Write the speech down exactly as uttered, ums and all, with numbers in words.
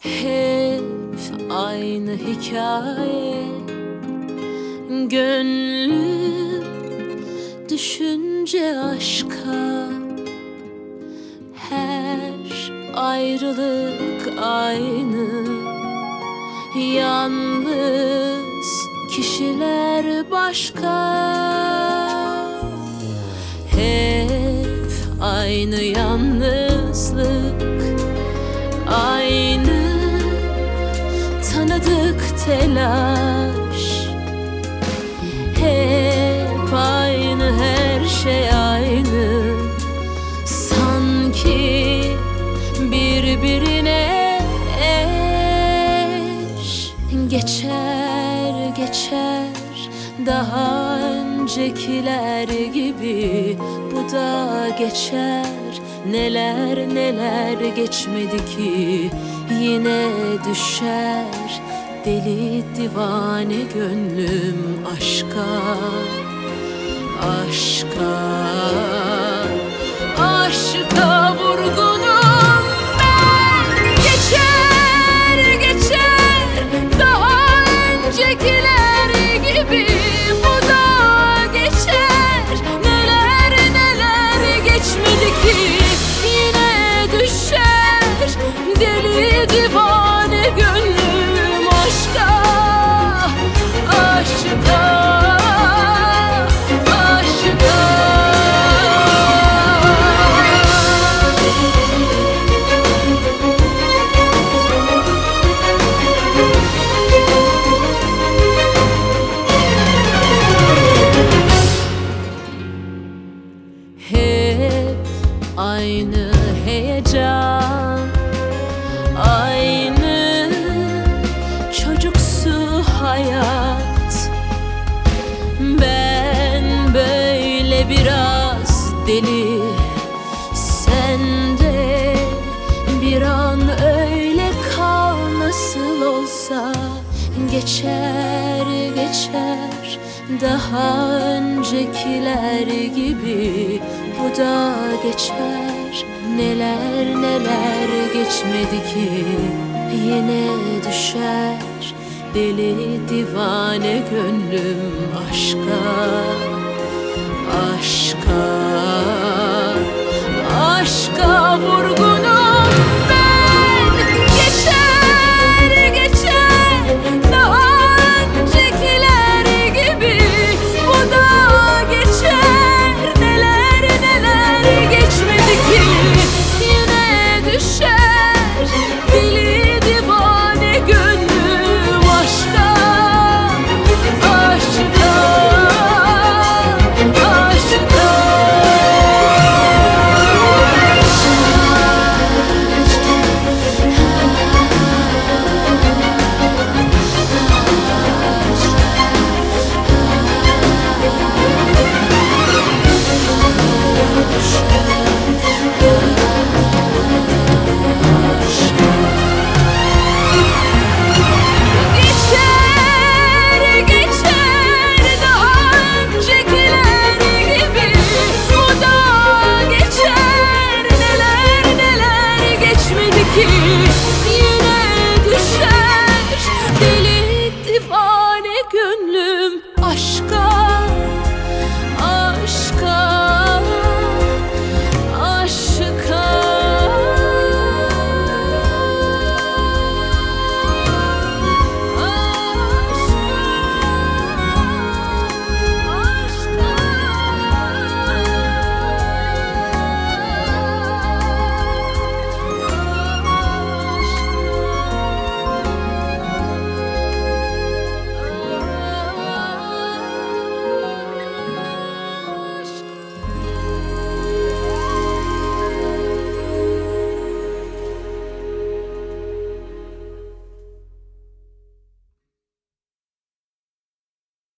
Hep aynı hikaye. Gönlüm düşünce aşka. Her ayrılık aynı. Yalnız kişiler başka. Hep aynı yalnızlık, aynı tanıdık telaş. Hep aynı, her şey aynı. Sanki birbirine eş. Geçer geçer daha öncekiler gibi bu da geçer. Neler neler geçmedi ki yine düşer. Deli divane gönlüm aşka, aşka, aşka vurgunum ben. Geçer geçer daha öncekiler gibi bu da geçer. Neler neler geçmedi ki yine düşer. Deli divane gönlüm aşka, aşka, aşka. Hep aynı heyecan, aynı çocuksu hayat. Ben böyle biraz deli, sen de bir an öyle kal. Nasıl olsa geçer geçer daha öncekiler gibi bu da geçer. Neler neler geçmedi ki yine düşer. Deli divane gönlüm aşka, aşka, aşka vurgunum.